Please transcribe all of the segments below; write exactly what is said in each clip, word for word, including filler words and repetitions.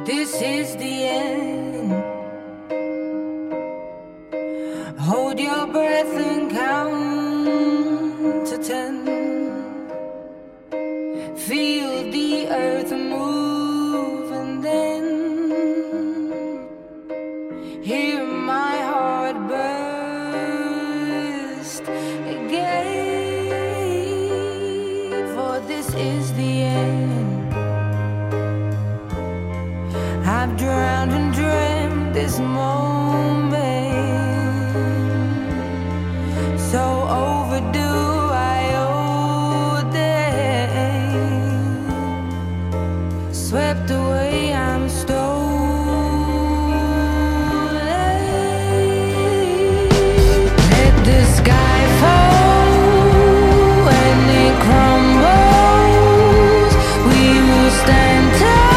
This is the end. Hold your breath and count to ten. Feel the earth move and then hear my heart burst again. For this is the end. I've drowned and dreamt this moment, so overdue I owe them. Swept away, I'm stolen. Let the sky fall when it crumbles. We will stand tall.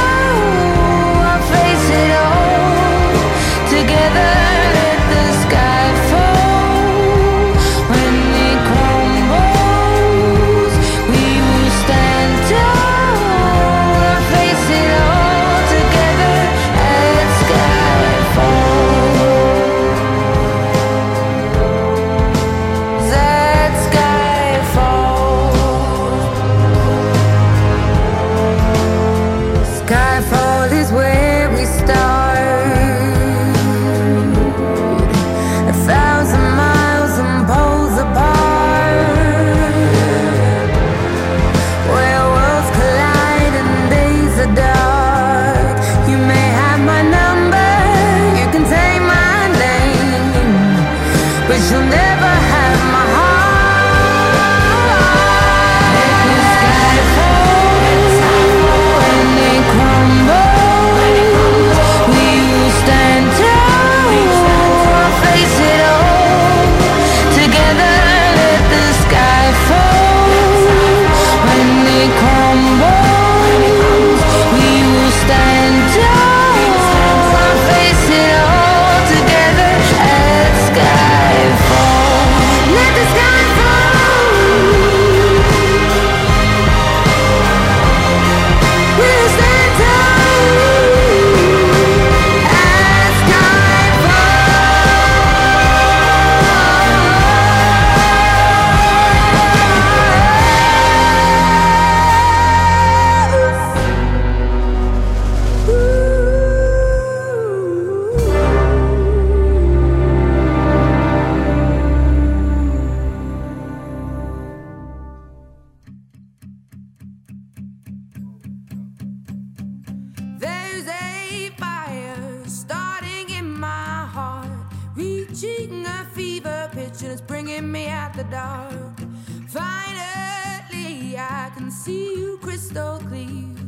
Skyfall is where we start, a thousand miles and poles apart, where worlds collide and days are dark. You may have my number, you can take my name, but you'll never have my heart. Reaching a fever pitch and it's bringing me out the dark. Finally, I can see you crystal clear.